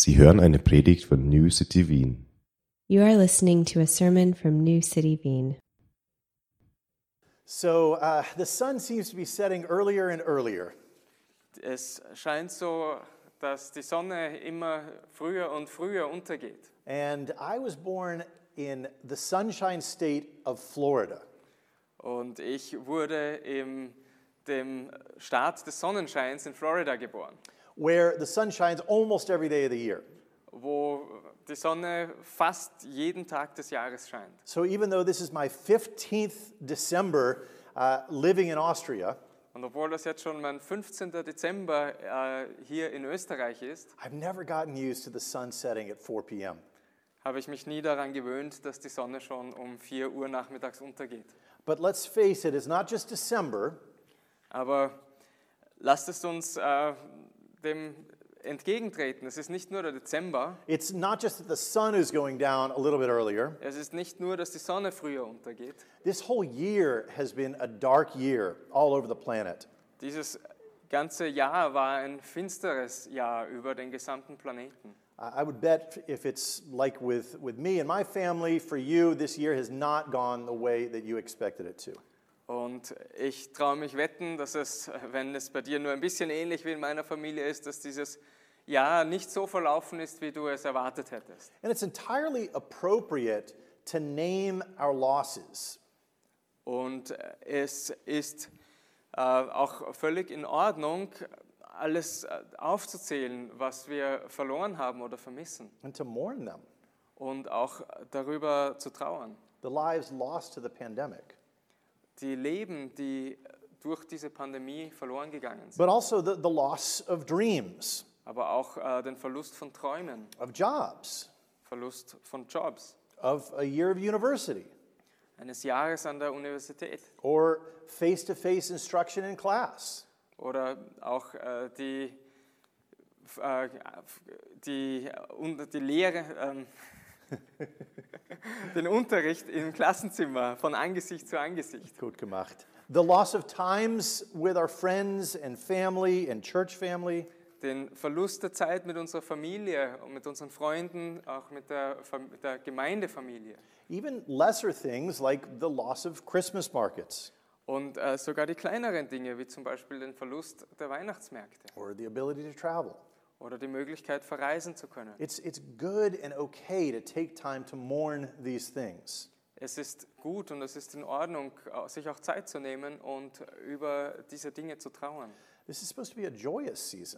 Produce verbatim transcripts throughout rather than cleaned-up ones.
Sie hören eine Predigt von New City Wien. You are listening to a sermon from New City Wien. So uh, the sun seems to be setting earlier and earlier. Es scheint so, dass die Sonne immer früher und früher untergeht. And I was born in the Sunshine State of Florida. Und ich wurde in dem Staat des Sonnenscheins in Florida geboren, Where the sun shines almost every day of the year. wo die Sonne fast jeden Tag des Jahres scheint. So even though this is my fifteenth December uh, living in Austria, Und obwohl das jetzt schon mein fünfzehnten Dezember äh, hier in Österreich ist, I've never gotten used to the sun setting at four p.m. habe ich mich nie daran gewöhnt, dass die Sonne schon um vier Uhr nachmittags untergeht. But let's face it, it's not just December. Aber lasst es uns äh, dem entgegentreten. Es ist nicht nur der Dezember, It's not just that the sun is going down a little bit earlier. es ist nicht nur, dass die Sonne früher untergeht. This whole year has been a dark year all over the planet. Dieses ganze Jahr war ein finsteres Jahr über den gesamten Planeten. I I would bet if it's like with, with me and my family, for you, this year has not gone the way that you expected it to. Und ich traue mich wetten, dass es, wenn es bei dir nur ein bisschen ähnlich wie in meiner Familie ist, dass dieses Jahr nicht so verlaufen ist, wie du es erwartet hättest. And it's entirely appropriate to name our losses. Und es ist äh, auch völlig in Ordnung, alles äh, aufzuzählen, was wir verloren haben oder vermissen. And to mourn them, Und auch darüber zu trauern. the lives lost to the pandemic. Die Leben, die durch diese Pandemie verloren gegangen sind. But also the, the loss of dreams, Aber auch äh, den Verlust von Träumen, of jobs, Verlust von Jobs, of a year of university, eines Jahres an der Universität or face-to-face instruction in class. oder auch äh, die, äh, die, äh, die Lehre, ähm, den Unterricht im Klassenzimmer von Angesicht zu Angesicht. Gut gemacht. The loss of times with our friends and family and church family. Den Verlust der Zeit mit unserer Familie und mit unseren Freunden, auch mit der, Fam- mit der Gemeindefamilie. Even lesser things like the loss of Christmas markets Und äh, sogar die kleineren Dinge, wie zum Beispiel den Verlust der Weihnachtsmärkte or the ability to travel. oder die Möglichkeit, verreisen zu können. It's, it's good and okay to take time to mourn these things. Es ist gut und es ist in Ordnung, sich auch Zeit zu nehmen und über diese Dinge zu trauern. This is supposed to be a joyous season.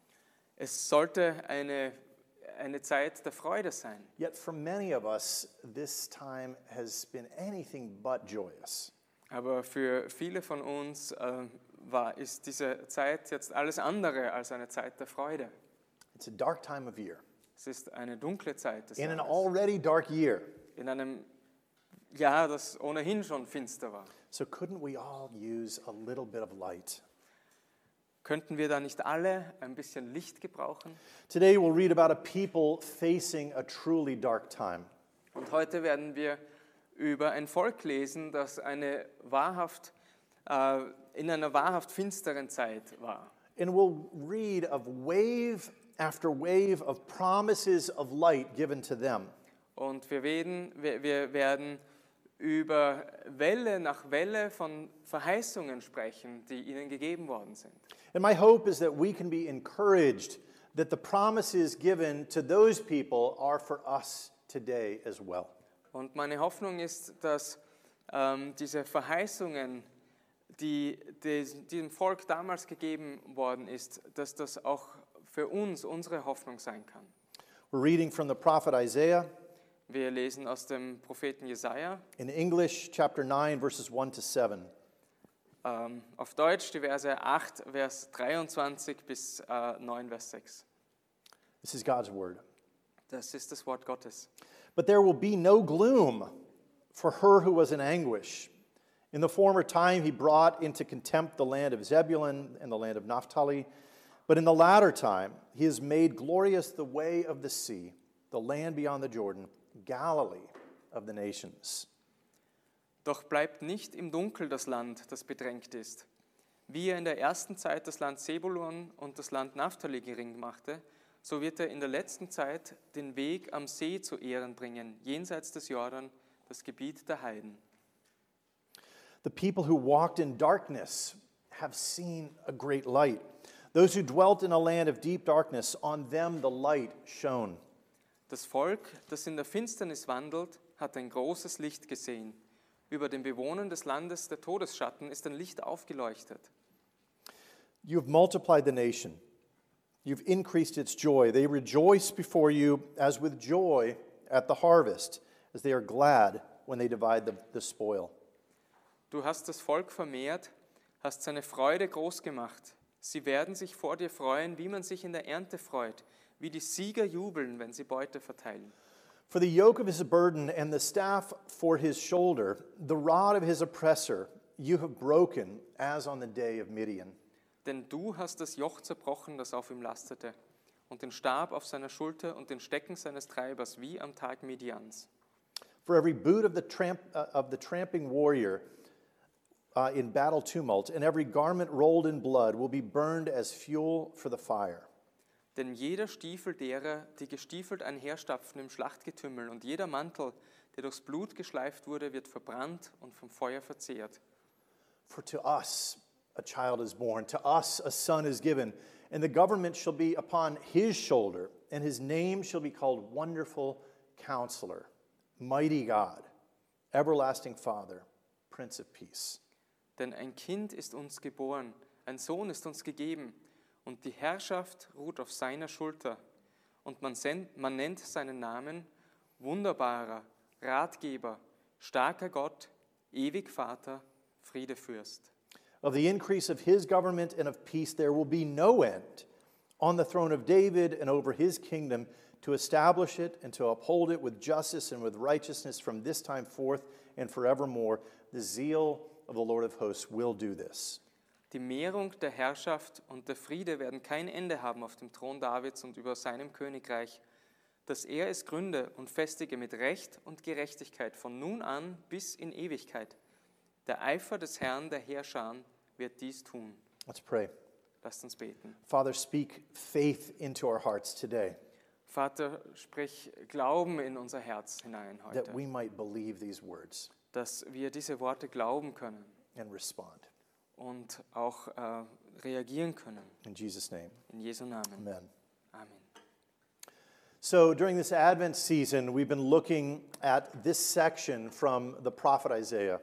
Es sollte eine, eine Zeit der Freude sein. Yet for many of us, this time has been anything but joyous. Aber für viele von uns äh, war, ist diese Zeit jetzt alles andere als eine Zeit der Freude. It's a dark time of year. Es ist eine dunkle Zeit des In an Jahres. already dark year. In einem Jahr, das ohnehin schon finster war. So couldn't we all use a little bit of light? Könnten wir da nicht alle ein bisschen Licht gebrauchen? Today we'll read about a people facing a truly dark time. Und heute werden wir über ein Volk lesen, das eine wahrhaft, äh, in einer wahrhaft finsteren Zeit war. And we'll read of wave after wave of promises of light given to them. Und wir werden, wir, wir werden über Welle nach Welle von Verheißungen sprechen, die ihnen gegeben worden sind. And my hope is that we can be encouraged that the promises given to those people are for us today as well. Und meine Hoffnung ist, dass ähm, diese Verheißungen, die, die diesem Volk damals gegeben worden ist, dass das auch für uns unsere Hoffnung sein kann. We're reading from the prophet Isaiah Wir lesen aus dem Propheten Jesaja, in English, chapter nine, verses one to seven. ähm, auf Deutsch die Verse acht, Vers dreiundzwanzig bis äh, neun, Vers sechs. This is God's word. Das ist das Wort Gottes. But there will be no gloom for her who was in anguish. In the former time he brought into contempt the land of Zebulun and the land of Naphtali. But in the latter time he has made glorious the way of the sea, the land beyond the Jordan, Galilee of the nations. Doch bleibt nicht im Dunkel das Land, das bedrängt ist. Wie er in der ersten Zeit das Land Zebulun und das Land Naphtali gering machte, so wird er in der letzten Zeit den Weg am See zu Ehren bringen, jenseits des Jordan, das Gebiet der Heiden. The people who walked in darkness have seen a great light. Those who dwelt in a land of deep darkness, on them the light shone. Das Volk, das in der Finsternis wandelt, hat ein großes Licht gesehen. Über den Bewohnern des Landes der Todesschatten ist ein Licht aufgeleuchtet. You have multiplied the nation. You've increased its joy. They rejoice before you as with joy at the harvest, as they are glad when they divide the, the spoil. Du hast das Volk vermehrt, hast seine Freude groß gemacht. Sie werden sich vor dir freuen, wie man sich in der Ernte freut, wie die Sieger jubeln, wenn sie Beute verteilen. For the yoke of his burden and the staff for his shoulder, the rod of his oppressor, you have broken as on the day of Midian. Denn du hast das Joch zerbrochen, das auf ihm lastete, und den Stab auf seiner Schulter und den Stecken seines Treibers, wie am Tag Midians. For every boot of the, tramp, uh, of the tramping warrior uh, in battle tumult, and every garment rolled in blood will be burned as fuel for the fire. Denn jeder Stiefel derer, die gestiefelt einherstapfen im Schlachtgetümmel, und jeder Mantel, der durchs Blut geschleift wurde, wird verbrannt und vom Feuer verzehrt. For to us a child is born, to us a son is given, and the government shall be upon his shoulder, and his name shall be called Wonderful Counselor, Mighty God, Everlasting Father, Prince of Peace. Denn ein Kind ist uns geboren, ein Sohn ist uns gegeben, und die Herrschaft ruht auf seiner Schulter. Und man, send, man nennt seinen Namen Wunderbarer, Ratgeber, starker Gott, ewig Vater, Friedefürst. Of the increase of his government and of peace there will be no end on the throne of David and over his kingdom, to establish it and to uphold it with justice and with righteousness from this time forth and forevermore. The zeal of the Lord of hosts will do this. Die Mehrung der Herrschaft und der Friede werden kein Ende haben auf dem Thron Davids und über seinem Königreich, dass er es gründe und festige mit Recht und Gerechtigkeit von nun an bis in Ewigkeit. Der Eifer des Herrn der Heerscharen wird dies tun. Let's pray. Lasst uns beten. Father, speak faith into our hearts today, Vater, sprich Glauben in unser Herz hinein heute, that we might believe these words dass wir diese Worte glauben können and respond. und auch äh, reagieren können. In Jesus' name, In Jesu Namen. amen. Amen. So during this Advent season, we've been looking at this section from the prophet Isaiah.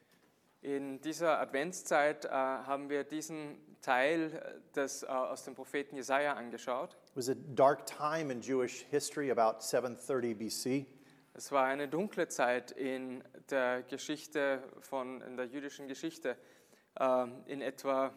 In dieser Adventszeit äh, haben wir diesen Teil des, äh, aus dem Propheten Jesaja angeschaut. It was a dark time in Jewish history, about seven thirty B C. Es war eine dunkle Zeit in der Geschichte von in der jüdischen Geschichte, ähm, in etwa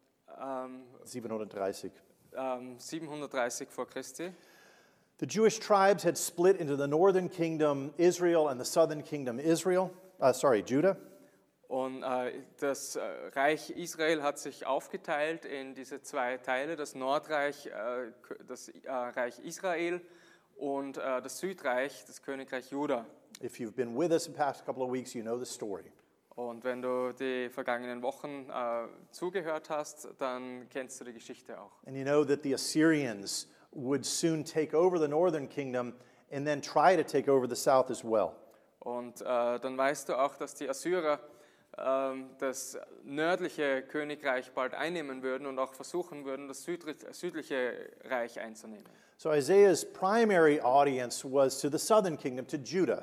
ähm, siebenhundertdreißig. ähm, siebenhundertdreißig vor Christi. The Jewish tribes had split into the northern kingdom Israel and the southern kingdom Israel. Uh, sorry, Judah. Und äh, das äh, Reich Israel hat sich aufgeteilt in diese zwei Teile, das Nordreich, äh, das äh, Reich Israel und äh, das Südreich, das Königreich Juda. If you've been with us the past couple of weeks, you know the story. Und wenn du die vergangenen Wochen äh, zugehört hast, dann kennst du die Geschichte auch. And you know that the Assyrians would soon take over the northern kingdom and then try to take over the south as well. Und äh, dann weißt du auch, dass die Assyrer ähm, das nördliche Königreich bald einnehmen würden und auch versuchen würden, das südri- südliche Reich einzunehmen. So Isaiah's primary audience was to the southern kingdom, to Judah.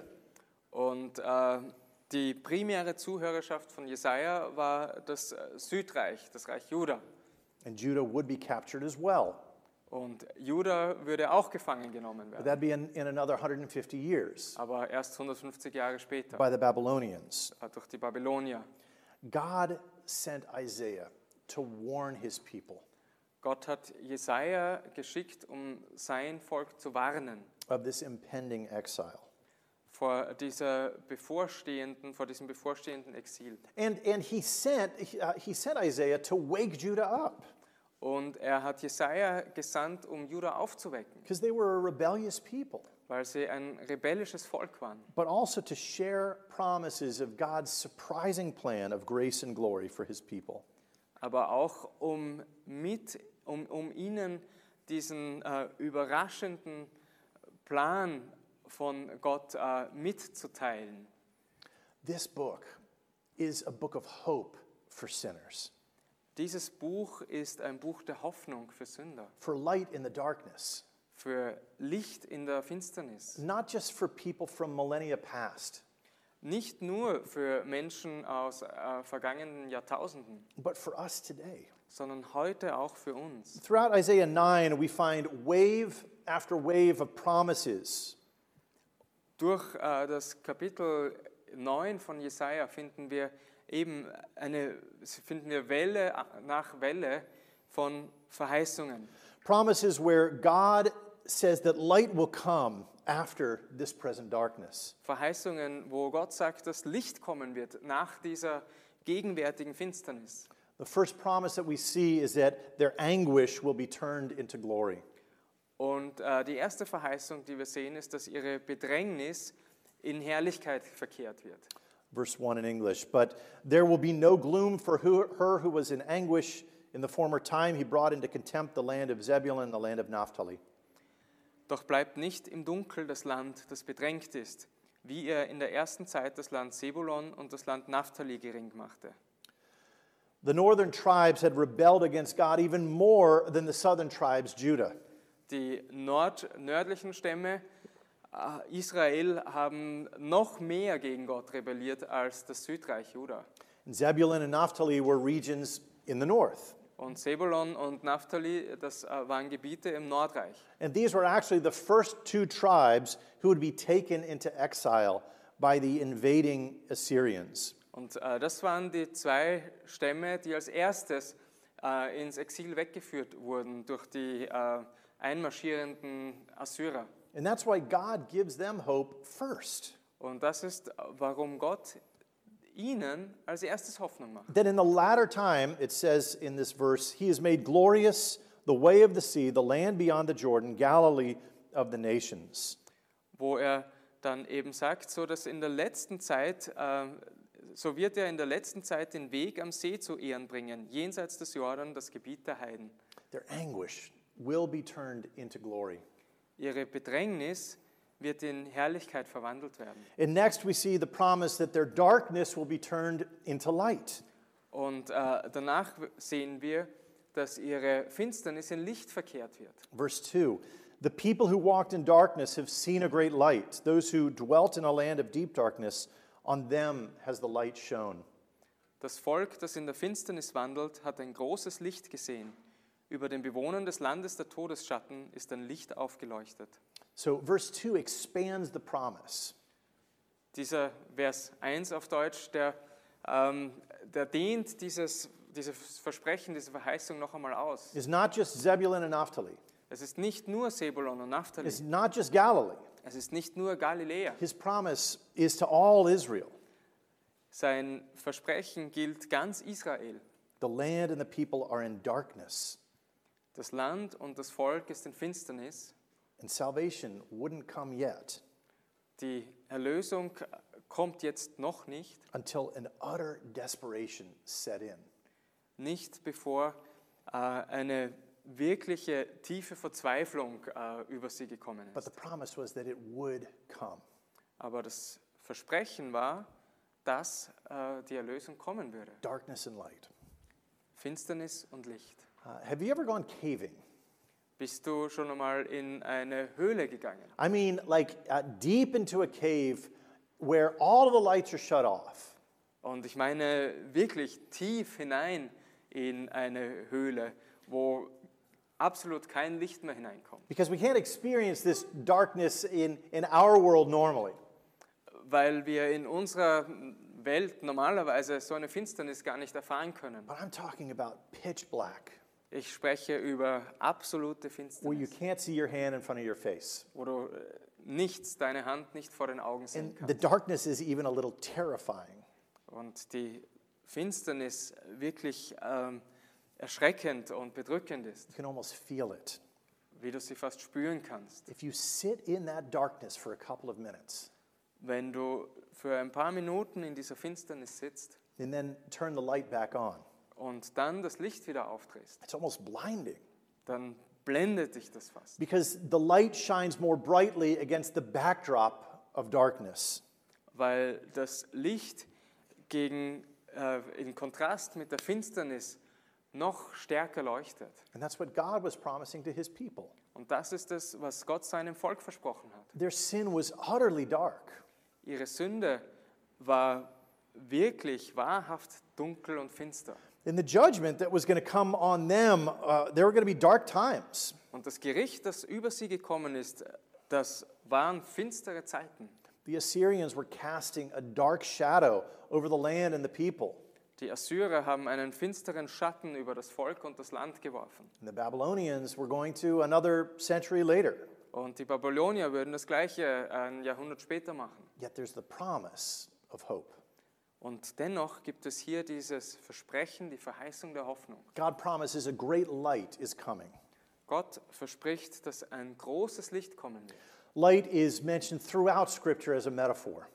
Und äh, die primäre Zuhörerschaft von Jesaja war das äh, Südreich, das Reich Juda. And Judah would be captured as well. Und Juda würde auch gefangen genommen But werden, that'd be in, in another one hundred fifty years aber erst hundertfünfzig Jahre später by the Babylonians. äh, durch die Babylonier. God sent Isaiah to warn his people Gott hat Jesaja geschickt, um sein Volk zu warnen of this impending exile. vor dieser bevorstehenden, vor diesem bevorstehenden Exil. And, and he, sent, he, uh, he sent Isaiah to wake Judah up Und er hat Jesaja gesandt, um Juda aufzuwecken, because they were a rebellious people, weil sie ein rebellisches Volk waren. but also to share promises of God's surprising plan of grace and glory for his people. Aber auch um mit, um, um ihnen diesen äh, überraschenden Plan von Gott äh, mitzuteilen. This book is a book of hope for sinners, Dieses Buch ist ein Buch der Hoffnung für Sünder, for light in the darkness, für Licht in der Finsternis. not just for people from millennia past, Nicht nur für Menschen aus äh, vergangenen Jahrtausenden, but for us today. sondern heute auch für uns. Throughout Isaiah nine, we find wave after wave of promises. Durch äh, das Kapitel neun von Jesaja finden wir eben eine, finden wir Welle nach Welle von Verheißungen. Promises where God says that light will come after this present darkness. Verheißungen, wo Gott sagt, dass Licht kommen wird nach dieser gegenwärtigen Finsternis. The first promise that we see is that their anguish will be turned into glory. Und äh, die erste Verheißung, die wir sehen, ist, dass ihre Bedrängnis in Herrlichkeit verkehrt wird. Verse one in English. But there will be no gloom for who, her who was in anguish in the former time. He brought into contempt the land of Zebulun, the land of Naphtali. Doch bleibt nicht im Dunkel das Land, das bedrängt ist, wie er in der ersten Zeit das Land Sebulon und das Land Naphtali gering machte. The northern tribes had rebelled against God even more than the southern tribes, Judah. Die nord nördlichen Stämme äh, Israel haben noch mehr gegen Gott rebelliert als das Südreich Juda. And Zebulun and Naphtali were regions in the north. Und Sebulon und Naphtali, das äh, waren Gebiete im Nordreich. And these were actually the first two tribes who would be taken into exile by the invading Assyrians. Und äh, das waren die zwei Stämme, die als erstes äh, ins Exil weggeführt wurden durch die äh, einmarschierenden Assyrer. And that's why God gives them hope first. Und das ist, warum Gott ihnen als erstes Hoffnung macht. That in the latter time, it says in this verse, He has made glorious the way of the sea, the land beyond the Jordan, Galilee of the nations. Wo er dann eben sagt, so dass in der letzten Zeit, äh, so wird er in der letzten Zeit den Weg am See zu Ehren bringen, jenseits des Jordan, das Gebiet der Heiden. Their anguish will be turned into glory. Ihre Bedrängnis wird in Herrlichkeit verwandelt werden. And next we see the promise that their darkness will be turned into light. Und äh, danach sehen wir, dass ihre Finsternis in Licht verkehrt wird. Verse two, the people who walked in darkness have seen a great light. Those who dwelt in a land of deep darkness, on them has the light shone. Das Volk, das in der Finsternis wandelt, hat ein großes Licht gesehen. Über den Bewohnern des Landes der Todesschatten ist ein Licht aufgeleuchtet. So verse two expands the promise. Dieser Vers eins auf Deutsch, der, ähm, der dehnt dieses, dieses Versprechen, diese Verheißung noch einmal aus. It's not just Zebulun and Naphtali. Es ist nicht nur Sebulon und Naphtali, It's not just Galilee. es ist nicht nur Galiläa. His promise is to all Israel. Sein Versprechen gilt ganz Israel. The land and the people are in darkness, Das Land und das Volk ist in Finsternis. and salvation wouldn't come yet Die Erlösung kommt jetzt noch nicht, until an utter desperation set in. nicht bevor äh, eine wirkliche tiefe Verzweiflung äh, über sie gekommen But the ist. promise was that it would come. Aber das Versprechen war, dass äh, die Erlösung kommen würde. Darkness and light. Finsternis und Licht. Uh, have you ever gone caving? Bist du schon einmal in eine Höhle gegangen? I mean, like uh, deep into a cave where all of the lights are shut off. Und ich meine wirklich tief hinein in eine Höhle, wo absolut kein Licht mehr hineinkommt. Because we can't experience this darkness in, in our world normally. Weil wir in unserer Welt normalerweise so eine Finsternis gar nicht erfahren können. But I'm talking about pitch black, Ich spreche über absolute where you Finsternis, can't see your hand in front of your face. wo du äh, nichts, deine Hand nicht vor den Augen sehen And the kannst. darkness is even a little terrifying. Und die Finsternis wirklich ähm, erschreckend und bedrückend ist, You can almost feel it. wie du sie fast spüren kannst. If you sit in that darkness for a couple of minutes Wenn du für ein paar Minuten in dieser Finsternis sitzt and then turn the light back on, und dann das Licht wieder aufdrehst, it's almost blinding. dann blendet dich das fast. because the light shines more brightly against the backdrop of darkness. Weil das Licht gegen, äh, in Kontrast mit der Finsternis noch stärker leuchtet. And that's what God was promising to his people. Und das ist es, was Gott seinem Volk versprochen hat. Their sin was utterly dark. Ihre Sünde war wirklich wahrhaft dunkel und finster. In the judgment that was going to come on them, uh, there were going to be dark times. Und das Gericht, das über sie gekommen ist, das waren finstere Zeiten. The Assyrians were casting a dark shadow over the land and the people. Die Assyrer haben einen finsteren Schatten über das Volk und das Land geworfen. And the Babylonians were going to another century later. Und die Babylonier würden das Gleiche ein Jahrhundert später machen. Yet there's the promise of hope. Und dennoch gibt es hier dieses Versprechen, die Verheißung der Hoffnung. God promises a great light is coming. Gott verspricht, dass ein großes Licht kommen wird. Light is mentioned throughout Scripture as a metaphor.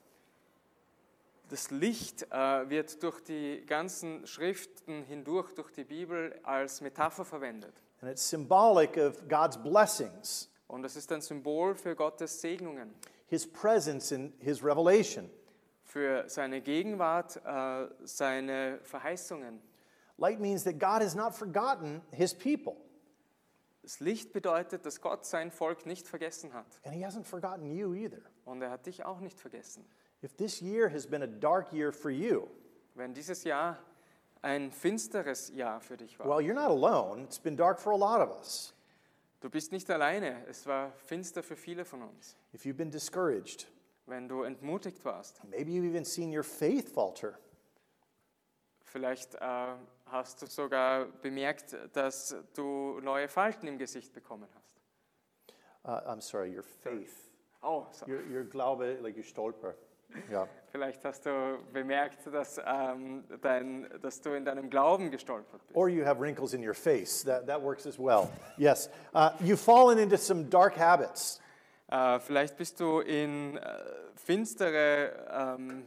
Das Licht äh, wird durch die ganzen Schriften hindurch, durch die Bibel, als Metapher verwendet. And it's symbolic of God's blessings, Und es ist ein Symbol für Gottes Segnungen, his presence in his revelation. für seine Gegenwart, äh, seine Verheißungen. Light means that God has not forgotten his people, Das Licht bedeutet, dass Gott sein Volk nicht vergessen hat. and he hasn't forgotten you either. Und er hat dich auch nicht vergessen. If this year has been a dark year for you, Wenn dieses Jahr ein finsteres Jahr für dich war, well, you're not alone. It's been dark for a lot of us. du bist nicht alleine, es war finster für viele von uns. If you've been discouraged, Wenn du entmutigt warst, maybe you've even seen your faith falter. vielleicht äh, hast du sogar bemerkt, dass du neue Falten im Gesicht bekommen hast. Uh, I'm sorry, your faith. Oh, so. Your, your Glaube, like you stolper. Yeah. Vielleicht hast du bemerkt, dass, ähm, dein, dass du in deinem Glauben gestolpert bist. Or you have wrinkles in your face. That, that works as well. Yes. Uh, you've fallen into some dark habits. Äh, vielleicht bist du in äh, finstere ähm,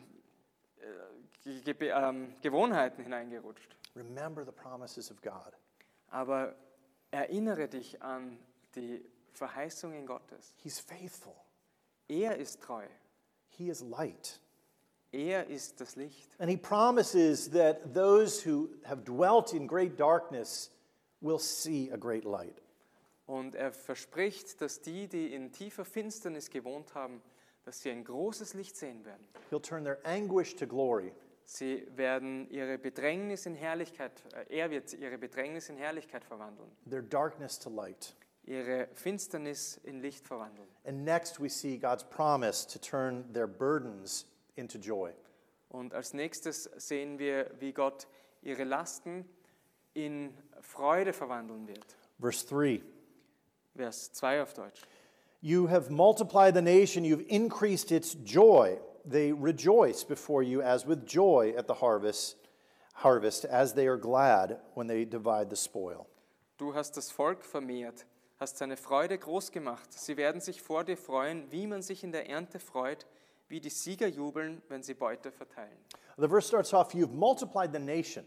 äh, Ge Ge ähm, Gewohnheiten hineingerutscht. Remember the promises of God. Aber erinnere dich an die Verheißungen Gottes. He's faithful. Er ist treu. He is light. Er ist das Licht. And he promises that those who have dwelt in great darkness will see a great light. Und er verspricht, dass die, die in tiefer Finsternis gewohnt haben, dass sie ein großes Licht sehen werden. He'll turn their anguish to glory. Sie werden ihre Bedrängnis in Herrlichkeit, äh, er wird ihre Bedrängnis in Herrlichkeit verwandeln, Their darkness to light. ihre Finsternis in Licht verwandeln. And next we see God's promise to turn their burdens into joy. Und als nächstes sehen wir, wie Gott ihre Lasten in Freude verwandeln wird. Verse three. Vers zwei auf Deutsch. You have multiplied the nation, you've increased its joy. They rejoice before you as with joy at the harvest, harvest, as they are glad when they divide the spoil. Du hast das Volk vermehrt, hast seine Freude groß gemacht. Sie werden sich vor dir freuen, wie man sich in der Ernte freut, wie die Sieger jubeln, wenn sie Beute verteilen. The verse starts off, you've multiplied the nation.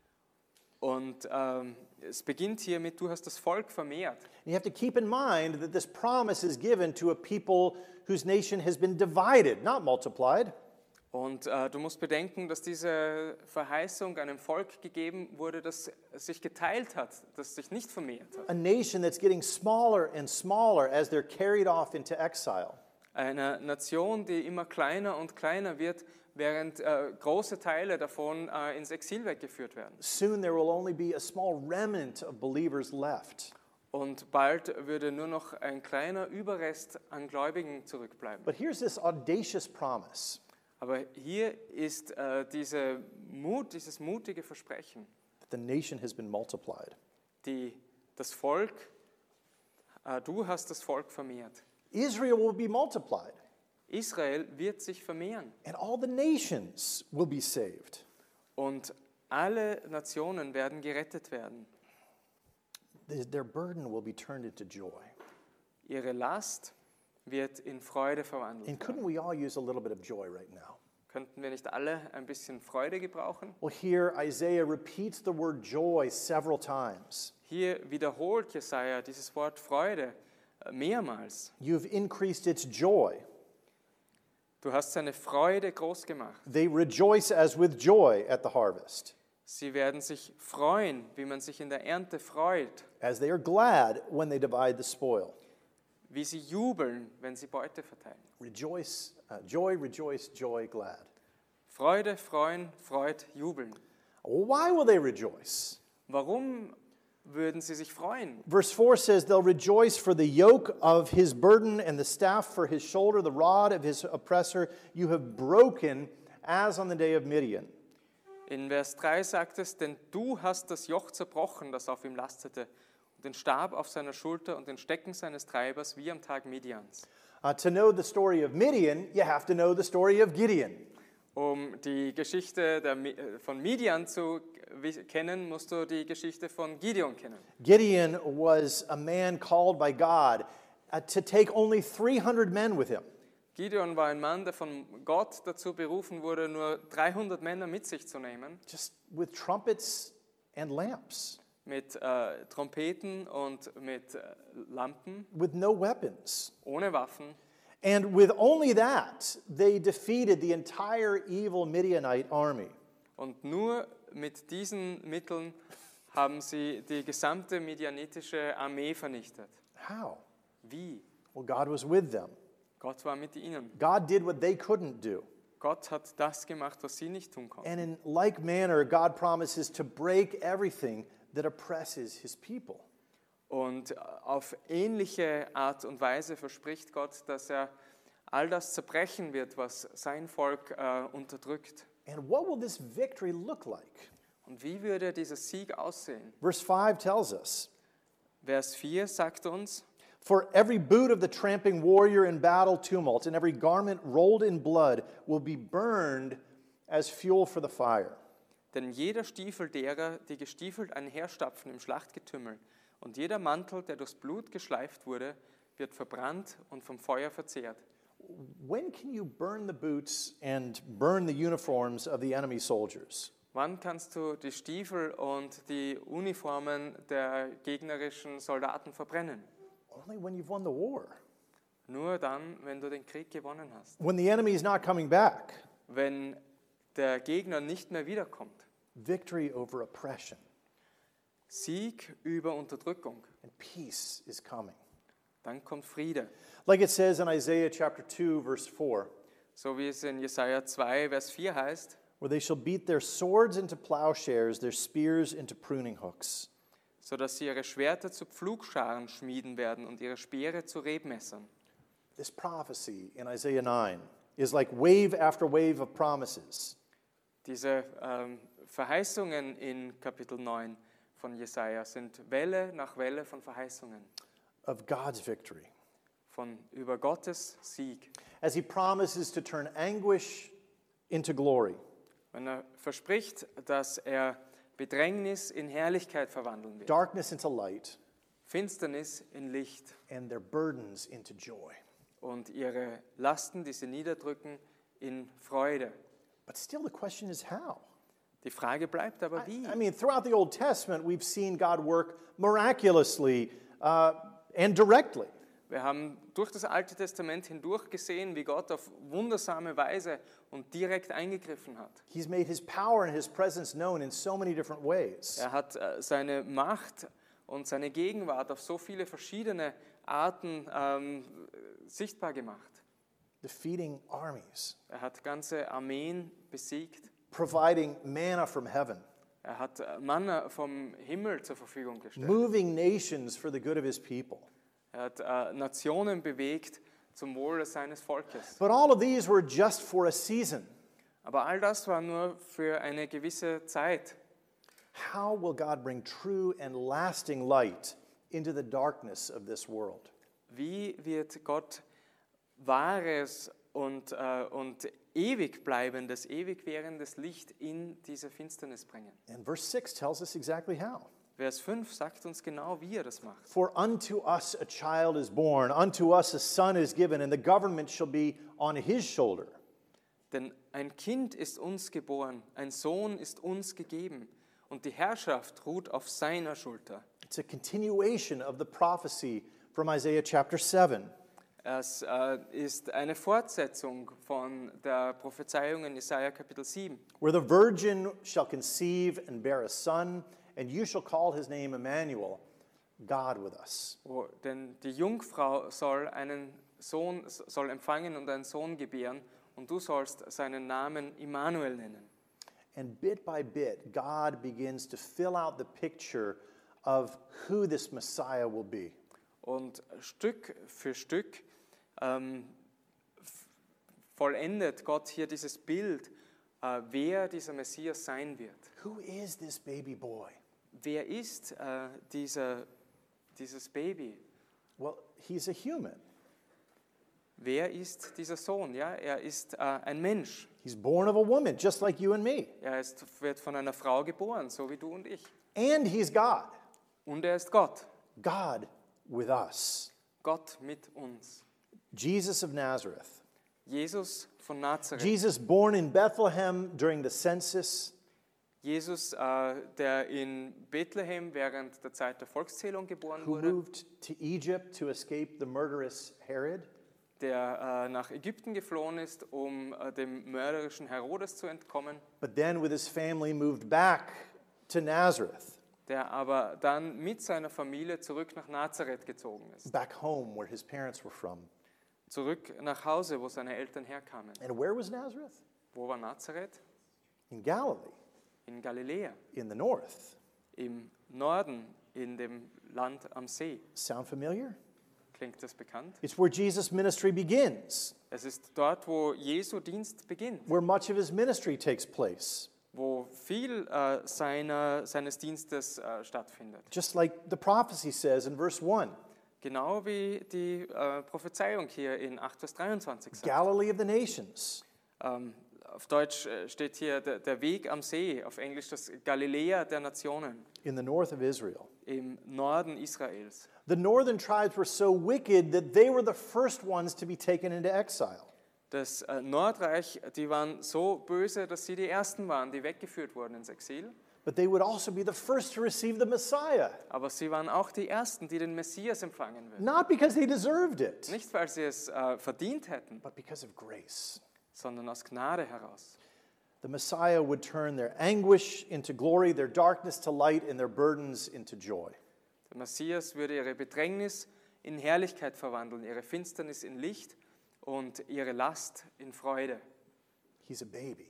Und ähm, es beginnt hier mit, du hast das Volk vermehrt. And you have to keep in mind that this promise is given to a people whose nation has been divided, not multiplied. Und äh, du musst bedenken, dass diese Verheißung einem Volk gegeben wurde, das sich geteilt hat, das sich nicht vermehrt hat. A nation that's getting smaller and smaller as they're carried off into exile. Eine Nation, die immer kleiner und kleiner wird, während äh, große Teile davon äh, ins Exil weggeführt werden. Soon there will only be a small remnant of believers left. Und bald würde nur noch ein kleiner Überrest an Gläubigen zurückbleiben. But here's this audacious promise. Aber hier ist äh, diese Mut, dieses mutige Versprechen, The nation has been multiplied. die, das Volk, äh, du hast das Volk vermehrt. Israel will be multiplied, Israel wird sich vermehren and all the nations will be saved. und alle Nationen werden gerettet werden. Their their burden will be turned into joy. Ihre Last wird in Freude verwandelt And werden. couldn't we all use a little bit of joy right now? Könnten wir nicht alle ein bisschen Freude gebrauchen? Well, here Isaiah repeats the word joy several times. Hier wiederholt Jesaja dieses Wort Freude äh, mehrmals. You've increased its joy. Du hast seine Freude groß gemacht. They rejoice as with joy at the harvest, Sie werden sich freuen, wie man sich in der Ernte freut, as they are glad when they divide the spoil. wie sie jubeln, wenn sie Beute verteilen. Rejoice, uh, joy, rejoice, joy, glad. Freude, freuen, Freud, jubeln. Well, why will they rejoice? Warum würden sie sich freuen? Verse four says, they'll rejoice for the yoke of his burden and the staff for his shoulder, the rod of his oppressor you have broken as on the day of Midian. In Vers drei sagt es, denn du hast das Joch zerbrochen, das auf ihm lastete, und den Stab auf seiner Schulter und den Stecken seines Treibers wie am Tag Midians. Uh, to know the story of Midian, you have to know the story of Gideon. Um die Geschichte der, Mi- äh, von Midian zu wi- kennen, musst du die Geschichte von Gideon kennen. Gideon was a man called by God uh, to take only three hundred men with him. Gideon war ein Mann, der von Gott dazu berufen wurde, nur dreihundert Männer mit sich zu nehmen, Just with trumpets and lamps, mit äh, Trompeten und mit äh, Lampen, with no weapons. ohne Waffen. And with only that, they defeated the entire evil Midianite army. Und nur mit diesen Mitteln haben sie die gesamte midianitische Armee vernichtet. How? Wie? Well, God was with them. Gott war mit ihnen. God did what they couldn't do. Gott hat das gemacht, was sie nicht tun konnten. And in like manner, God promises to break everything that oppresses his people. Und auf ähnliche Art und Weise verspricht Gott, dass er all das zerbrechen wird, was sein Volk äh, unterdrückt. And what will this victory look like? Und wie würde dieser Sieg aussehen? Verse five tells us, Vers vier sagt uns, for every boot of the tramping warrior in battle tumult and every garment rolled in blood will be burned as fuel for the fire. denn jeder Stiefel derer, die gestiefelt einherstapfen im Schlachtgetümmel, und jeder Mantel, der durchs Blut geschleift wurde, wird verbrannt und vom Feuer verzehrt. When can you burn the boots and burn the uniforms of the enemy soldiers? Wann kannst du die Stiefel und die Uniformen der gegnerischen Soldaten verbrennen? Only when you've won the war. Nur dann, wenn du den Krieg gewonnen hast. When the enemy is not coming back. Wenn der Gegner nicht mehr wiederkommt. Victory over oppression Sieg über Unterdrückung. and peace is coming. Dann kommt Friede. Like it says in Isaiah chapter two, verse four, So wie es in Jesaja zwei, Vers vier heißt, where they shall beat their swords into plowshares, their spears into pruning hooks. so dass sie ihre Schwerter zu Pflugscharen schmieden werden und ihre Speere zu Rebmessern. This prophecy in Isaiah nine is like wave after wave of promises. Diese ähm, Verheißungen in Kapitel neun von Jesaja sind Welle nach Welle von Verheißungen, Of God's victory. von über Gottes Sieg. As he promises to turn anguish into glory, Wenn er verspricht, dass er Bedrängnis in Herrlichkeit verwandeln wird, darkness into light, Finsternis in Licht and their burdens into joy. und ihre Lasten, die sie niederdrücken, in Freude. But still, the question is how? Die Frage bleibt aber wie. I mean, throughout the Old Testament, we've seen God work miraculously uh, and directly. Wir haben durch das Alte Testament hindurch gesehen, wie Gott auf wundersame Weise und direkt eingegriffen hat. He's made his power and his presence known in so many different ways. Er hat äh, seine Macht und seine Gegenwart auf so viele verschiedene Arten ähm, sichtbar gemacht. Defeating armies, Er hat ganze Armeen besiegt. providing manna from heaven, Er hat äh, Manna vom Himmel zur Verfügung gestellt. moving nations for the good of his people. Er hat äh, Nationen bewegt zum Wohle seines Volkes. But all of these were just for a season. Aber all das war nur für eine gewisse Zeit. How will God bring true and lasting light into the darkness of this world? Wie wird Gott wahres und, äh, und ewig bleibendes, ewig währendes Licht in diese Finsternis bringen? And verse six tells us exactly how. Vers fünf sagt uns genau, wie er das macht. For unto us a child is born, unto us a son is given, and the government shall be on his shoulder. Denn ein Kind ist uns geboren, ein Sohn ist uns gegeben und die Herrschaft ruht auf seiner Schulter. It's a continuation of the prophecy from Isaiah chapter seven. Es äh, ist eine Fortsetzung von der Prophezeiung in Jesaja Kapitel sieben, Where the virgin shall conceive and bear a son, and you shall call his name Emmanuel, God with us. wo denn die Jungfrau soll einen Sohn soll empfangen und einen Sohn gebären und du sollst seinen Namen Immanuel nennen. And bit by bit, God begins to fill out the picture of who this Messiah will be. Und Stück für Stück ähm, f- vollendet Gott hier dieses Bild, äh, wer dieser Messias sein wird. Who is this baby boy? Wer ist äh, dieser, dieses Baby? Well, he's a human. Wer ist dieser Sohn? Ja, er ist äh, ein Mensch. He's born of a woman, just like you and me. Er ist, wird von einer Frau geboren, so wie du und ich. And he's God. Und er ist Gott. God with us. Gott mit uns. Jesus of Nazareth. Jesus von Nazareth. Jesus born in Bethlehem during the census. Jesus, äh, der in Bethlehem während der Zeit der Volkszählung geboren Who wurde, moved to Egypt to escape the murderous Herod. der äh, nach Ägypten geflohen ist, um äh, dem mörderischen Herodes zu entkommen, But then with his family moved back to Nazareth, der aber dann mit seiner Familie zurück nach Nazareth gezogen ist. back home where his parents were from. Zurück nach Hause, wo seine Eltern herkamen. And where was Nazareth? Wo war Nazareth? In Galilee, In Galiläa, in the north. im Norden, in dem Land am See. Sound familiar? Klingt das bekannt? It's where Jesus' ministry begins, Es ist dort, wo Jesu Dienst beginnt, where much of his ministry takes place. wo viel äh, seiner, seines Dienstes äh, stattfindet. Just like the prophecy says in verse one, Genau wie die äh, Prophezeiung hier in acht Vers dreiundzwanzig sagt. Galilee of the nations. Ähm, auf Deutsch äh, steht hier der, der Weg am See, auf Englisch das Galiläa der Nationen, In the north of Israel. im Norden Israels. The northern tribes were so wicked that they were the first ones to be taken into exile. Das äh, Nordreich, die waren so böse, dass sie die Ersten waren, die weggeführt wurden ins Exil. But they would also be the first to receive the Messiah, Aber sie waren auch die Ersten, die den Messias empfangen würden. not because they deserved it, Nicht, weil sie es äh, verdient hätten, but because of grace. sondern aus Gnade heraus. The Messiah would turn their anguish into glory, their darkness to light, and their burdens into joy. Der Messias würde ihre Bedrängnis in Herrlichkeit verwandeln, ihre Finsternis in Licht und ihre Last in Freude. He's a baby,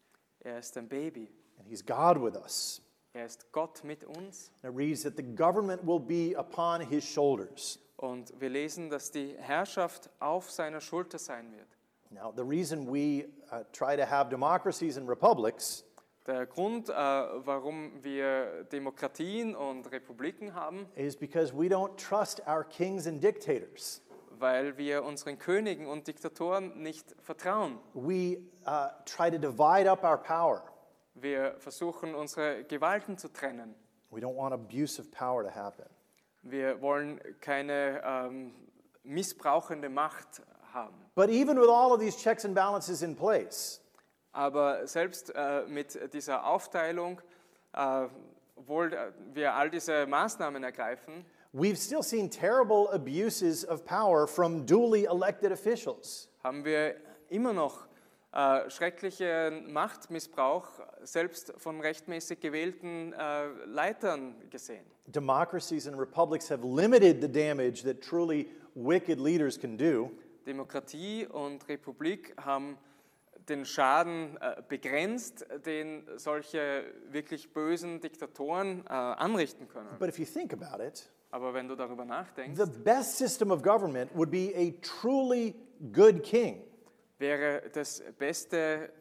Er ist ein Baby. and he's God with us. Er ist Gott mit uns. And it reads that the government will be upon his shoulders. Und wir lesen, dass die Herrschaft auf seiner Schulter sein wird. Now, the reason we uh, try to have democracies and republics Der Grund, äh, warum wir Demokratien und Republiken haben, is because we don't trust our kings and dictators. weil wir unseren Königen und Diktatoren nicht vertrauen. We uh, try to divide up our power. Wir versuchen, unsere Gewalten zu trennen. We don't want abuse of power to happen. Wir wollen keine ähm, missbrauchende Macht haben. But even with all of these checks and balances in place, Aber selbst äh, mit dieser Aufteilung, äh, obwohl äh, wir all diese Maßnahmen ergreifen, we've still seen terrible abuses of power from duly elected officials. haben wir immer noch äh, schrecklichen Machtmissbrauch selbst von rechtmäßig gewählten äh, Leitern gesehen. Democracies and republics have limited the damage that truly wicked leaders can do. Demokratie und Republik haben den Schaden äh, begrenzt, den solche wirklich bösen Diktatoren äh, anrichten können. But if you think about it, Aber wenn du darüber nachdenkst, the best system of government would be a truly good king. wäre das beste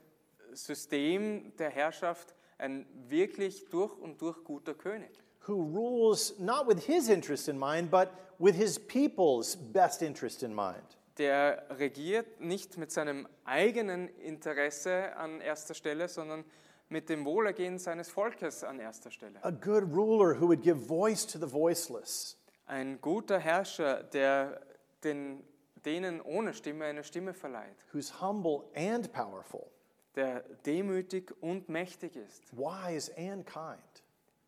System der Herrschaft ein wirklich durch und durch guter König, Who rules not with his interest in mind, but with his people's best interest in mind. der regiert nicht mit seinem eigenen Interesse an erster Stelle, sondern mit dem Wohlergehen seines Volkes an erster Stelle. A good ruler who would give voice to the voiceless. Ein guter Herrscher, der den denen ohne Stimme eine Stimme verleiht, who's humble and powerful, der demütig und mächtig ist, wise and kind.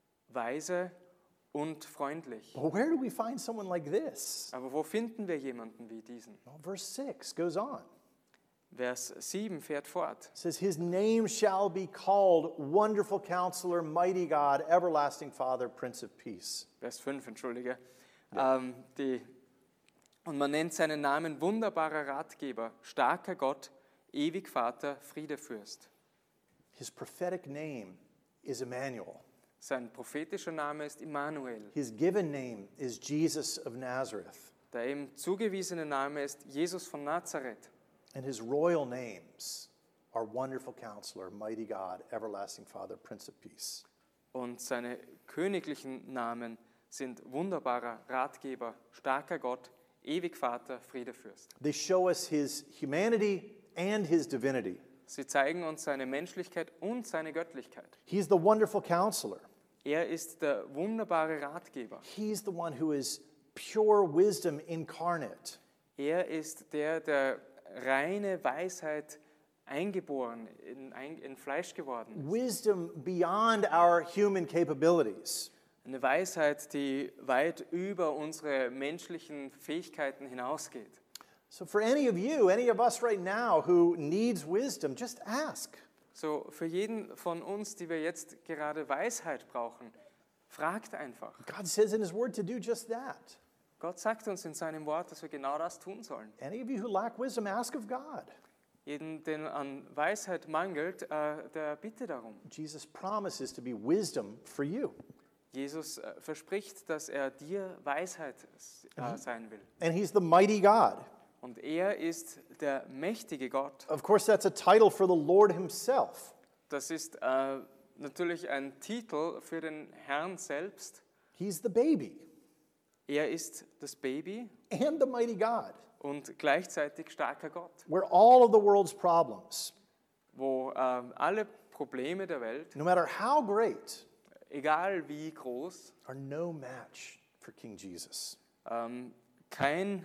weise und freundlich. But where do we find someone like this? Aber wo finden wir jemanden wie diesen? Well, verse six goes on. Vers sieben fährt fort. It says, his name shall be called Wonderful Counselor, Mighty God, Everlasting Father, Prince of Peace. Vers fünf, entschuldige. Ähm, die, und man nennt seinen Namen wunderbarer Ratgeber, starker Gott, ewig Vater, Friedefürst. His prophetic name is Emmanuel. Sein prophetischer Name ist Immanuel. His given name is Jesus of Nazareth. Der ihm zugewiesene Name ist Jesus von Nazareth. And his royal names are Wonderful Counselor, Mighty God, Everlasting Father, Prince of Peace. Und seine königlichen Namen sind wunderbarer Ratgeber, starker Gott, ewig Vater, Friedefürst. They show us his humanity and his divinity. Sie zeigen uns seine Menschlichkeit und seine Göttlichkeit. He's the Wonderful Counselor. Er ist der wunderbare Ratgeber. He's the one who is pure wisdom incarnate. Er ist der, der reine Weisheit eingeboren, in, ein, in Fleisch geworden ist. Wisdom beyond our human capabilities. Eine Weisheit, die weit über unsere menschlichen Fähigkeiten hinausgeht. So for any of you, any of us right now who needs wisdom, just ask. So für jeden von uns, die wir jetzt gerade Weisheit brauchen, fragt einfach. God says in his word to do just that. Gott sagt uns in seinem Wort, dass wir genau das tun sollen. Any of you who lack wisdom, ask of God. Jeden, den an Weisheit mangelt, äh, der bitte darum. Jesus promises to be wisdom for you. Jesus äh, verspricht, dass er dir Weisheit äh, sein will. And he's the mighty God. Und er ist der mächtige Gott. Of course, that's a title for the Lord himself. Das ist äh, natürlich ein Titel für den Herrn selbst. He's the baby Er ist das Baby and the mighty God, und gleichzeitig starker Gott, where all of the world's problems, wo äh, alle Probleme der Welt, no matter how great, egal wie groß, are no match for King Jesus. ähm, kein,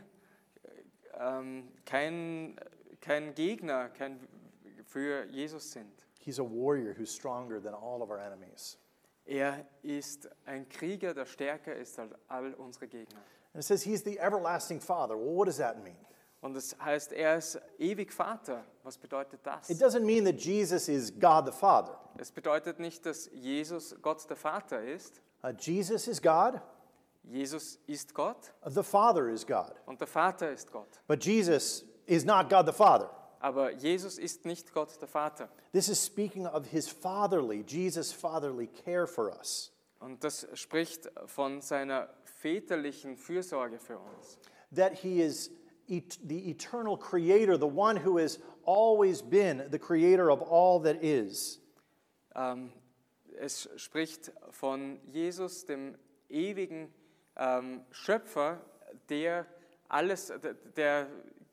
ähm, kein, kein Gegner kein, für Jesus sind. He's a warrior who's stronger than all of our enemies. Er ist ein Krieger, der stärker ist als all unsere Gegner. And it says he's the everlasting Father. Well, what does that mean? Und das heißt, er ist ewig Vater. Was bedeutet das? It doesn't mean that Jesus is God the Father. Es bedeutet nicht, dass Jesus Gott der Vater ist. Uh, Jesus is God, Jesus ist Gott uh, the Father is God. und der Vater ist Gott. But Jesus is not God the Father. Aber Jesus ist nicht Gott der Vater. This is speaking of his fatherly, Jesus' fatherly care for us. Und das spricht von seiner väterlichen Fürsorge für uns. That he is et- the eternal creator, the one who has always been the creator of all that is. Ähm, es spricht von Jesus, dem ewigen ähm, Schöpfer, der alles, der, der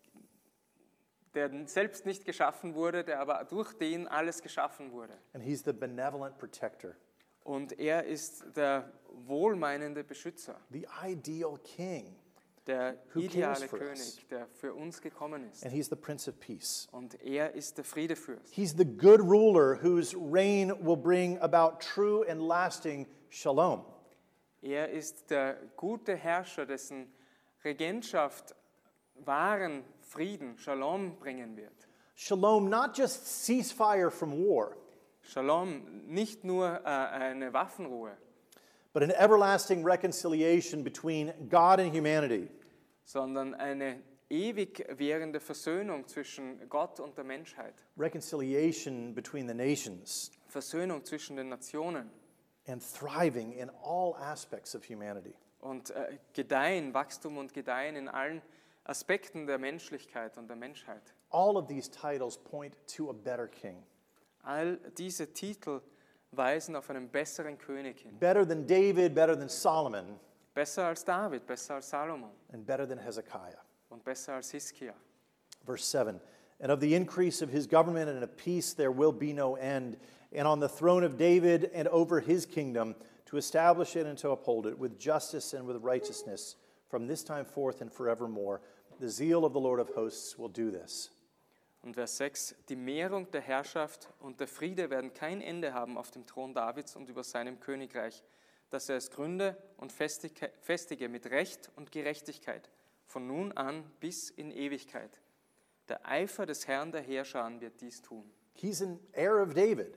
der selbst nicht geschaffen wurde, der aber durch den alles geschaffen wurde. And he's the benevolent protector, Und er ist der wohlmeinende Beschützer, the ideal king, der Who cares ideale for us? König, der für uns gekommen ist. and he's the Prince of Peace. Und er ist der Friedefürst. He's the good ruler whose reign will bring about true and lasting shalom. Er ist der gute Herrscher, dessen Regentschaft wahren Frieden, Shalom bringen wird. Shalom, not just ceasefire from war, Shalom, nicht nur äh, eine Waffenruhe, but an everlasting reconciliation between God and humanity. sondern eine ewig währende Versöhnung zwischen Gott und der Menschheit. Reconciliation between the nations Versöhnung zwischen den Nationen and thriving in all aspects of humanity. und äh, Gedeihen, Wachstum und Gedeihen in allen Aspekten der Menschlichkeit und der Menschheit. All of these titles point to a better king. All diese Titel weisen auf einen besseren König hin. Better than David, better than Solomon, Besser als David, besser als Salomon and better than Hezekiah. und besser als Hiskia. Verse seven, and of the increase of his government and of peace there will be no end, and on the throne of David and over his kingdom, to establish it and to uphold it with justice and with righteousness from this time forth and forevermore. the zeal of the Lord of hosts will do this. Und Vers sechs, die Mehrung der Herrschaft und der Friede werden kein Ende haben auf dem Thron Davids und über seinem Königreich, dass er es gründe und festige, festige mit Recht und Gerechtigkeit, von nun an bis in Ewigkeit. Der Eifer des Herrn der Heerscharen wird dies tun. He's an heir of David,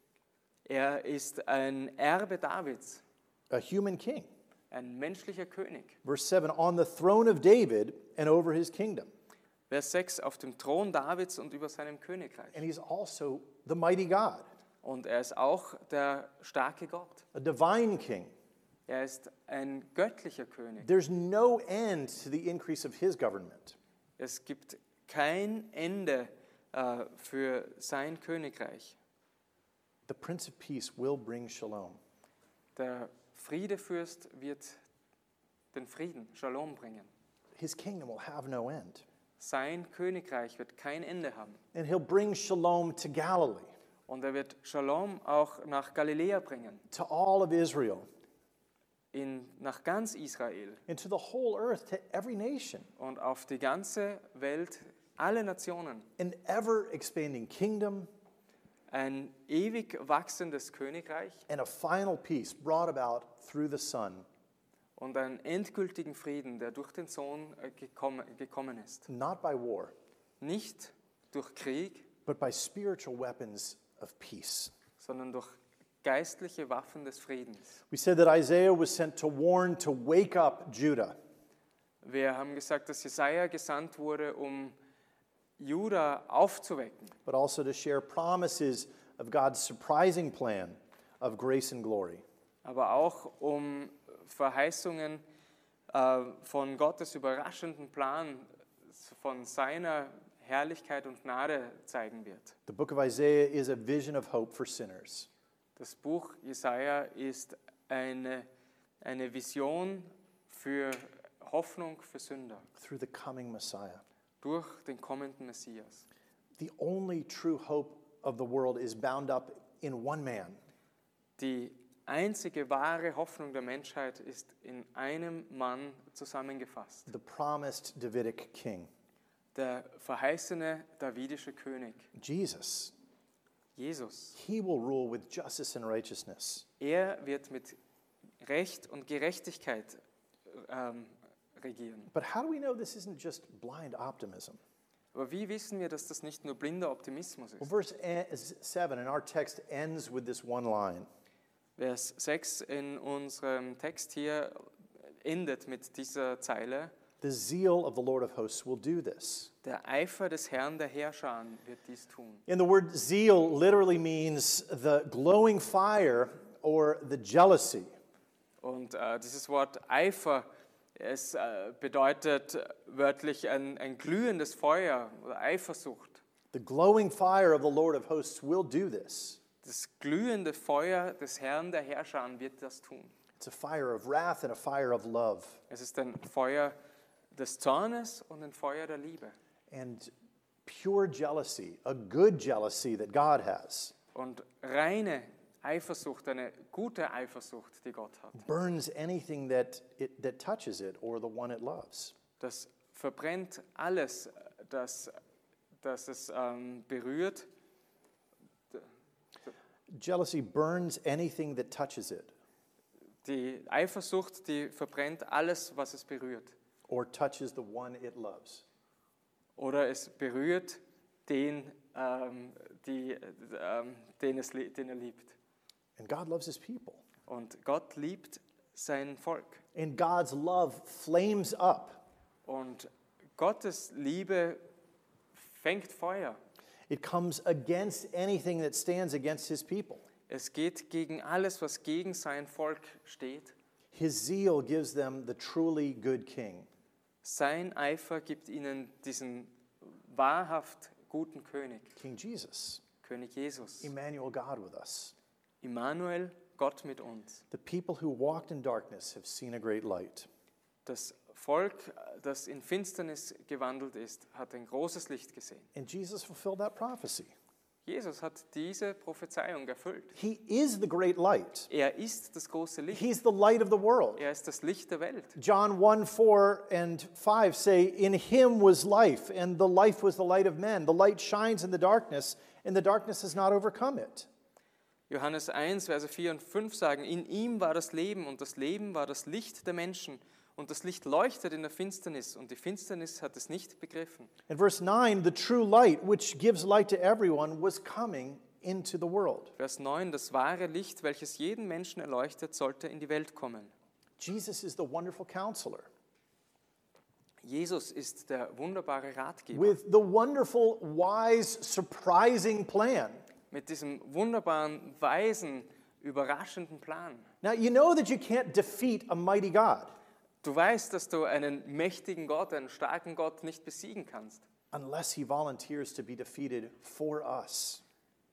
Er ist ein Erbe Davids, a human king. ein menschlicher König. Verse seven, on the throne of David and over his kingdom. Vers sechs, auf dem Thron Davids und über seinem Königreich. And he's also the mighty God, Und er ist auch der starke Gott. a divine king. Er ist ein göttlicher König. There's no end to the increase of his government. Es gibt kein Ende äh, für sein Königreich. The Prince of Peace will bring shalom. Der Friedefürst wird den Frieden, Shalom bringen. His kingdom will have no end. Sein Königreich wird kein Ende haben. And he'll bring shalom to Galilee, Und er wird Shalom auch nach Galiläa bringen, to all of Israel, in, nach ganz Israel and to the whole earth, to every nation. und auf die ganze Welt, alle Nationen. An ever-expanding kingdom Ein ewig wachsendes Königreich and a final peace brought about through the Son, und einen endgültigen Frieden, der durch den Sohn äh, gekommen, gekommen ist. not by war, Nicht durch Krieg, but by spiritual weapons of peace. sondern durch geistliche Waffen des Friedens. We said that Isaiah was sent to warn, to wake up Judah. Wir haben gesagt, dass Jesaja gesandt wurde, um Juda aufzuwecken, but also to share promises of God's surprising plan of grace and glory. aber auch um Verheißungen äh, von Gottes überraschenden Plan, von seiner Herrlichkeit und Gnade zeigen wird. The book of Isaiah is a vision of hope for sinners. Das Buch Jesaja ist eine, eine Vision für Hoffnung für Sünder Through the coming Messiah. durch den kommenden Messias. The only true hope of the world is bound up in one man, Die einzige wahre Hoffnung der Menschheit ist in einem Mann zusammengefasst. the promised Davidic king, Der verheißene davidische König, Jesus. Jesus. He will rule with justice and righteousness. Er wird mit Recht und Gerechtigkeit ähm, regieren. But how do we know this isn't just blind optimism? Aber wie wissen wir, dass das nicht nur blinder Optimismus Well, ist? verse seven in our text ends with this one line. Vers sechs in unserem Text hier endet mit dieser Zeile: The zeal of the Lord of hosts will do this. Der Eifer des Herrn der Heerscharen wird dies tun. And the word zeal literally means the glowing fire or the jealousy. Und äh, dieses Wort Eifer, es äh, bedeutet wörtlich ein, ein glühendes Feuer oder Eifersucht. The glowing fire of the Lord of hosts will do this. Das glühende Feuer des Herrn der Herrscher wird das tun. It's a fire of wrath and a fire of love. Es ist ein Feuer des Zornes und ein Feuer der Liebe. And pure jealousy, a good jealousy that God has, Und reine Eifersucht, eine gute Eifersucht, die Gott hat. burns anything that, it, that touches it or the one it loves. Das verbrennt alles, das, das es ähm, berührt. Jealousy burns anything that touches it Die Eifersucht, die verbrennt alles, was es berührt. or touches the one it loves. Oder es berührt den, ähm, die, ähm, den, es, den er liebt. And God loves his people. Und Gott liebt sein Volk. And God's love flames up. Und Gottes Liebe fängt Feuer. It comes against anything that stands against his people. Es geht gegen alles, was gegen sein Volk steht. His zeal gives them the truly good king. Sein Eifer gibt ihnen diesen wahrhaft guten König, King Jesus, König Jesus. Emmanuel, God with us. Immanuel, Gott mit uns. The people who walked in darkness have seen a great light. Das Volk, das in Finsternis gewandelt ist, hat ein großes Licht gesehen. And Jesus fulfilled that prophecy. Jesus hat diese Prophezeiung erfüllt. He is the great light. Er ist das große Licht. He's the light of the world. Er ist das Licht der Welt. John one, four and five say, in him was life, and the life was the light of men. The light shines in the darkness, and the darkness has not overcome it. Johannes eins, Verse vier und fünf sagen, in ihm war das Leben und das Leben war das Licht der Menschen. Und das Licht leuchtet in der Finsternis und die Finsternis hat es nicht begriffen. In verse nine, the true light, which gives light to everyone, was coming into the world. Vers neun, das wahre Licht, welches jeden Menschen erleuchtet, sollte in die Welt kommen. Jesus is the wonderful counselor Jesus ist der wunderbare Ratgeber with the wonderful, wise, surprising plan. mit diesem wunderbaren, weisen, überraschenden Plan. Now, you know that you can't defeat a mighty God Du weißt, dass du einen mächtigen Gott, einen starken Gott nicht besiegen kannst. unless he volunteers to be defeated for us.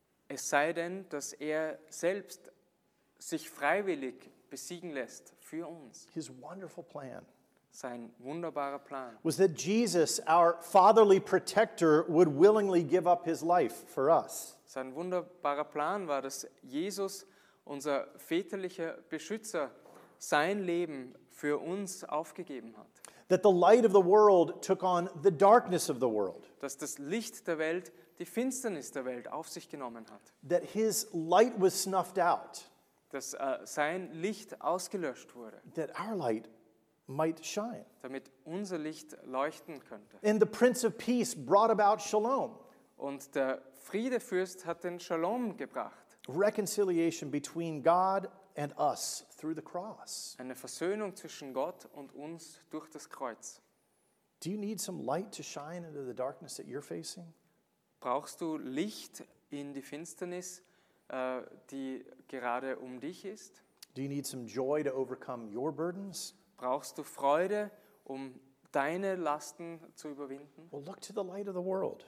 Es sei denn, dass er selbst sich freiwillig besiegen lässt für uns. His wonderful plan Sein wunderbarer Plan was that Jesus, our fatherly protector, would willingly give up his life for us. Sein wunderbarer Plan war, dass Jesus, unser väterlicher Beschützer, sein Leben für uns aufgegeben hat. That the light of the world took on the darkness of the world. Dass das Licht der Welt die Finsternis der Welt auf sich genommen hat. That his light was snuffed out. Dass äh, sein Licht ausgelöscht wurde, That our light might shine. damit unser Licht leuchten könnte. And the Prince of Peace brought about shalom, Und der Friedefürst hat den Shalom gebracht. reconciliation between God and us through the cross. Eine Versöhnung zwischen Gott und uns durch das Kreuz. Do you need some light to shine into the darkness that you're facing? Brauchst du Licht in die Finsternis, äh, die gerade um dich ist? Do you need some joy to overcome your burdens? Brauchst du Freude, um deine Lasten zu überwinden? Well, look to the light of the world,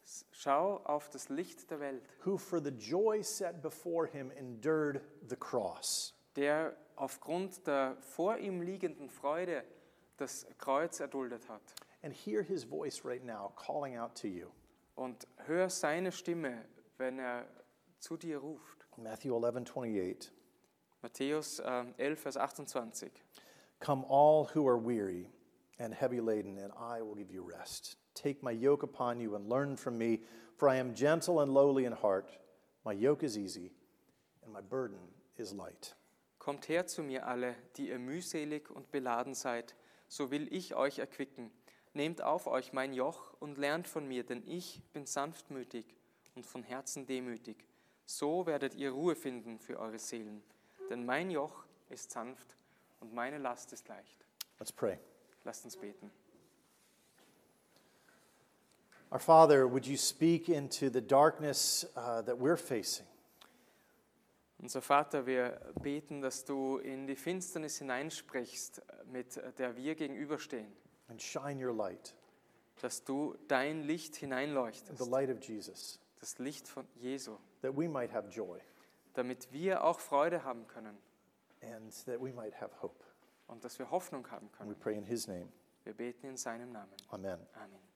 Schau auf das Licht der Welt, who for the joy set before him endured the cross. der aufgrund der vor ihm liegenden Freude das Kreuz erduldet hat. And hear his voice right now calling out to you. Und hör seine Stimme, wenn er zu dir ruft. Matthew eleven twenty-eight. Matthäus äh, elf, Vers achtundzwanzig. Come all who are weary and heavy laden, and I will give you rest. Take my yoke upon you and learn from me, for I am gentle and lowly in heart. My yoke is easy, and my burden is light. Kommt her zu mir alle, die ihr mühselig und beladen seid, so will ich euch erquicken. Nehmt auf euch mein Joch und lernt von mir, denn ich bin sanftmütig und von Herzen demütig. So werdet ihr Ruhe finden für eure Seelen. Denn mein Joch ist sanft und meine Last ist leicht. Let's pray. Lasst uns beten. Our Father, would you speak into the darkness uh, that we're facing? Unser Vater, wir beten, dass du in die Finsternis hineinsprichst, mit der wir gegenüberstehen. And shine your light, Dass du dein Licht hineinleuchtest, the light of Jesus, das Licht von Jesu, that we might have joy damit wir auch Freude haben können and that we might have hope. und dass wir Hoffnung haben And we können. pray in his name. Wir beten in seinem Namen. Amen. Amen.